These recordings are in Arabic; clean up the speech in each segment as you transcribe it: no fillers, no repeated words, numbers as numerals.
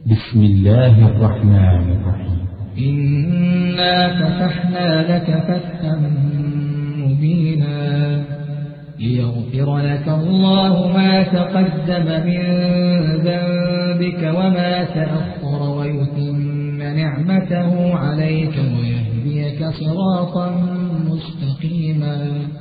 بسم الله الرحمن الرحيم. إنا فتحنا لك فتحا مبينا ليغفر لك الله ما تقدم من ذنبك وما تأخر ويتم نعمته عليك ويهديك صراطا مستقيما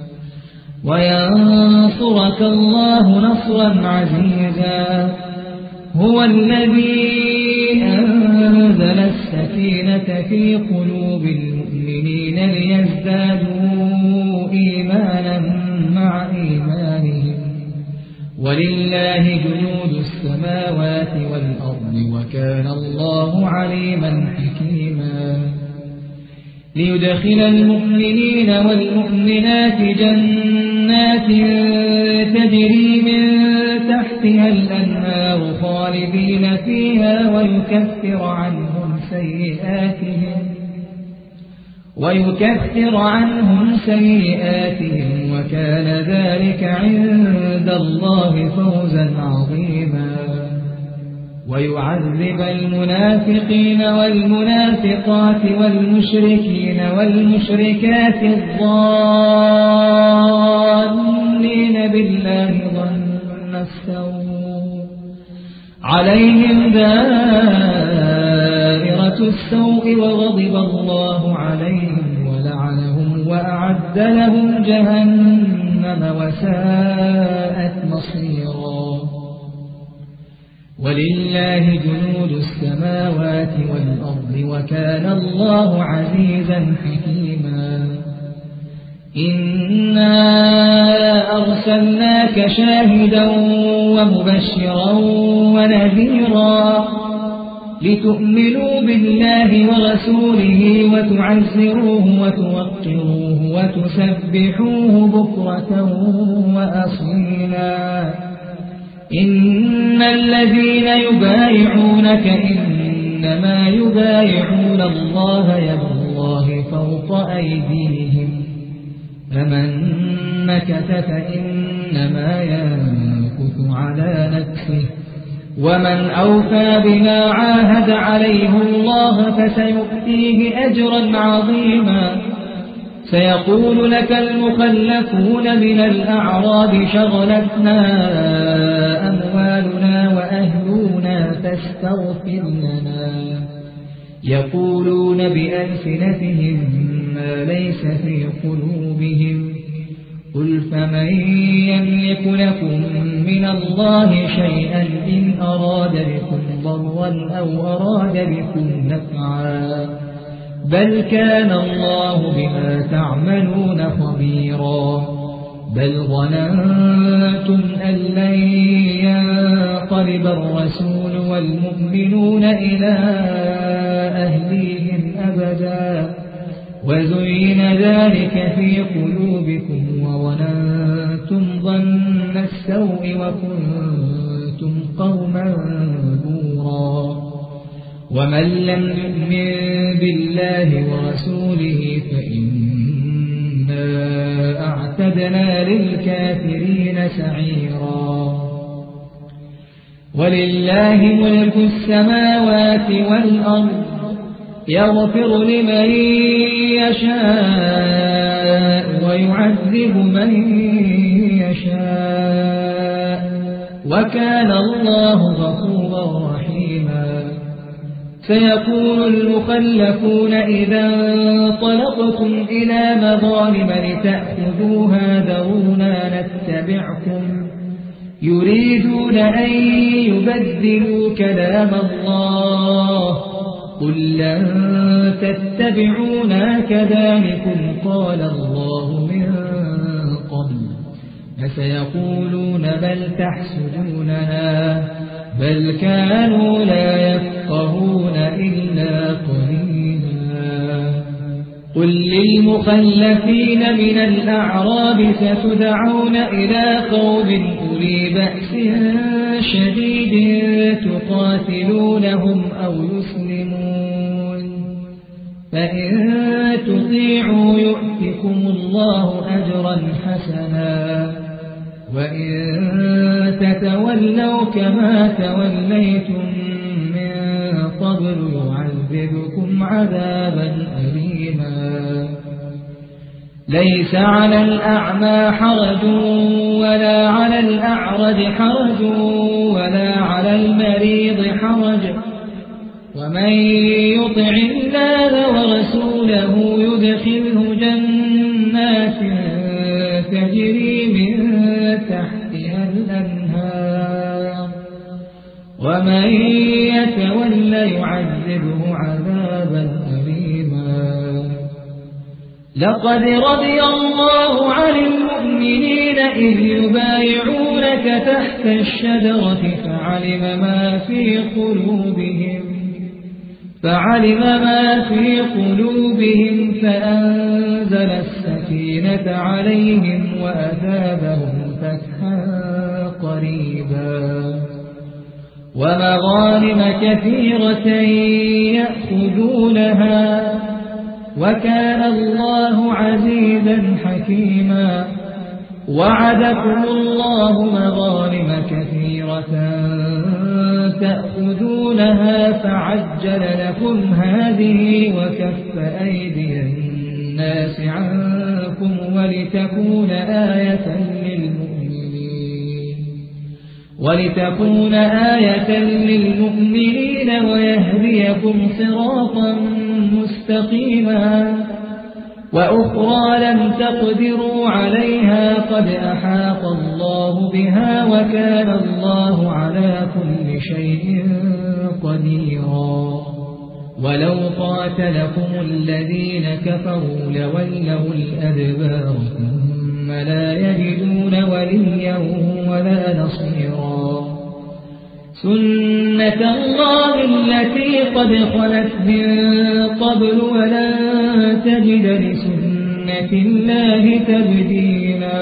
وينصرك الله نصرا عزيزا. هو الذي أنزل السكينة في قلوب المؤمنين ليزدادوا إيمانا مع إيمانهم ولله جنود السماوات والأرض وكان الله عليما حكيما. ليدخل المؤمنين والمؤمنات جنات تجري من تحتها الأنهار خالدين فيها ويكفر عنهم سيئاتهم وكان ذلك عند الله فوزا عظيما. ويعذب المنافقين والمنافقات والمشركين والمشركات الظانين بالله ظن السوء عليهم دائرة السوء وغضب الله عليهم ولعنهم وأعد لهم جهنم وساءت مصيرا. ولله جنود السماوات والأرض وكان الله عزيزا حكيما. إنا أرسلناك شاهدا ومبشرا ونذيرا لتؤمنوا بالله ورسوله وتعزروه وتوقروه وتسبحوه بكرة وأصيلا. إن الذين يبايعونك إنما يبايعون الله يد الله فوق أيديهم فمن نكث فإنما ينكث على نفسه ومن أوفى بما عاهد عليه الله فسيؤتيه أجرا عظيما. سيقول لك المخلفون من الأعراب شغلتنا أموالنا وأهلنا فاستغفر لنا يقولون بألسنتهم ما ليس في قلوبهم قل فمن يملك لكم من الله شيئا إن أراد بكم ضرا أو أراد بكم نفعا بل كان الله بما تعملون خبيرا. بل ظننتم أن لن ينقلب الرسول والمؤمنون إلى أهليهم أبدا وزين ذلك في قلوبكم وظننتم ظن السوء وكنتم قوما بورا. ومن لم يؤمن بالله ورسوله فإنا أعتدنا للكافرين سعيرا. ولله ملك السماوات والأرض يغفر لمن يشاء ويعذب من يشاء وكان الله غفورا رحيما. سيقول المخلفون إذا انطلقتم إلى مظالم لتأخذوها ذرونا نتبعكم يريدون أن يبدلوا كلام الله قل لن تتبعونا كذلكم قال الله من قبل فسيقولون بل تحسدوننا بل كانوا لا يفقهون إلا قليلا. قل للمخلفين من الأعراب ستدعون إلى قوم أولي بأس شديد تقاتلونهم أو يسلمون فإن تطيعوا يؤتكم الله أجرا حسنا وإن تتولوا كما توليتم من قبل يعذبكم عذابا أليما ليس على الأعمى حرج ولا على الأعرج حرج ولا على المريض حرج ومن يطع الله ورسوله يدخله جنات تجري من تحتها الأنهار ومن يتولى يعذبه عذابا أليما لقد رضي الله عن المؤمنين إذ يبايعونك تحت الشجرة فعلم ما في قلوبهم فأنزل السكينة عليهم وأثابهم فتحا قريبا ومغانم كثيرة يأخذونها وكان الله عزيزا حكيما وعدكم الله مغانم كثيرة تأخذونها فعجل لكم هذه وكف أيدي الناس عنكم ولتكون آية للمؤمنين ويهديكم صراطا مستقيما وأخرى لم تقدروا عليها قد أحاط الله بها وكان الله على كل شيء قديرا ولو قاتلكم الذين كفروا لولوا الأدبار ثم لا يجدون وليا ولا نصيرا سنة الله التي قد خلت من قبل ولن تجد لسنة الله تبديلا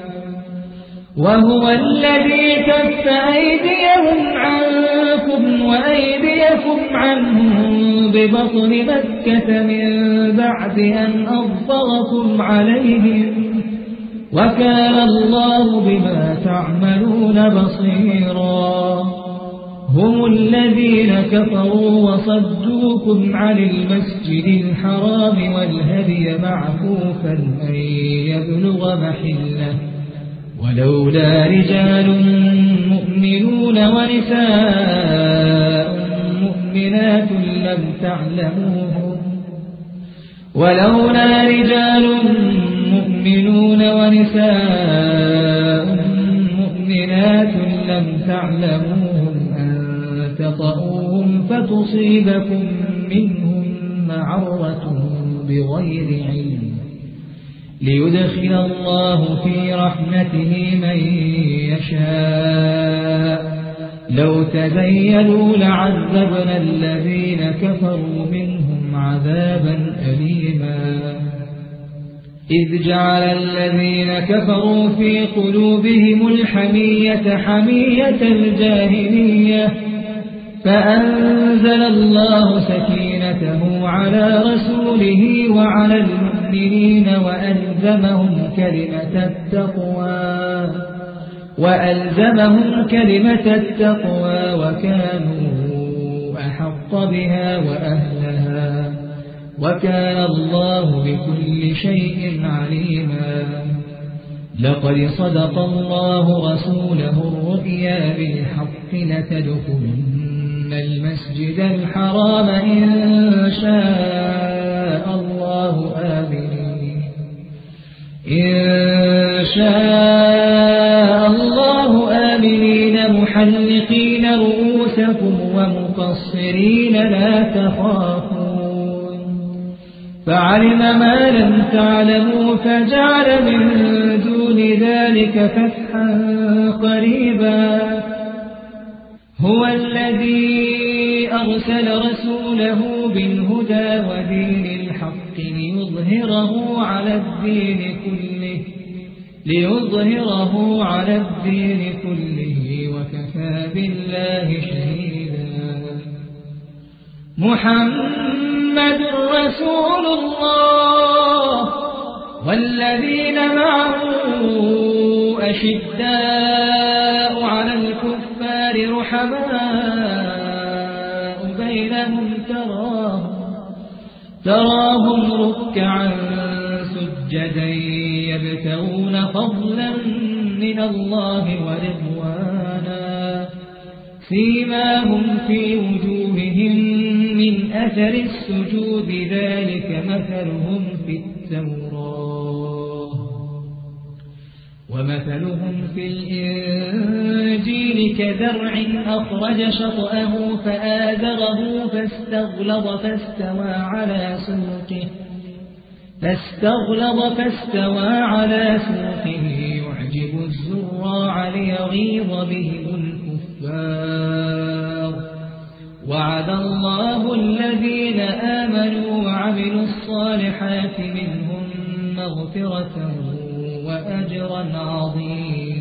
وهو الذي كف أيديهم عنكم وأيديكم عنهم ببطن مكة من بعد أن أظفركم عليهم وكان الله بما تعملون بصيرا هم الذين كفروا وصدوكم عن المسجد الحرام والهدي معكوفا أن يبلغ محله ولولا رجال مؤمنون ونساء مؤمنات لم تعلموهم أن تطؤوهم فتصيبكم منهم معرة بغير علم ليدخل الله في رحمته من يشاء لو تزيلوا لعذبنا الذين كفروا منهم عذابا أليما إذ جعل الذين كفروا في قلوبهم الحمية حمية الجاهلية فأنزل الله سكينته على رسوله وعلى المؤمنين وألزمهم كلمة التقوى وكانوا أحق بها وأهلها وكان الله بكل شيء عليما لقد صدق الله رسوله الرؤيا بالحق لتدخلن المسجد الحرام إن شاء الله آمنين محلقين رؤوسكم ومقصرين لا تخافون فعلم ما لم تعلموا فجعل من دون ذلك فتحا قريبا هو الذي أرسل رسوله بالهدى ودين الحق ليظهره على الدين كله وكفى بالله شهيدا محمد رسول الله والذين معه أشداء على الكفار رحماء بينهم تراهم ركعا سجدا يبتغون فضلا من الله ورضوانا سيماهم في وجوههم من أثر السجود ذلك مثلهم في التوراة ومثلهم في الإنجيل كزرع أخرج شطأه فآزره فاستغلظ فاستوى على سوقه يعجب الزراع ليغيظ بهم الكفار وعد الله الذين آمنوا وعملوا الصالحات منهم مغفرة وأجرا عظيما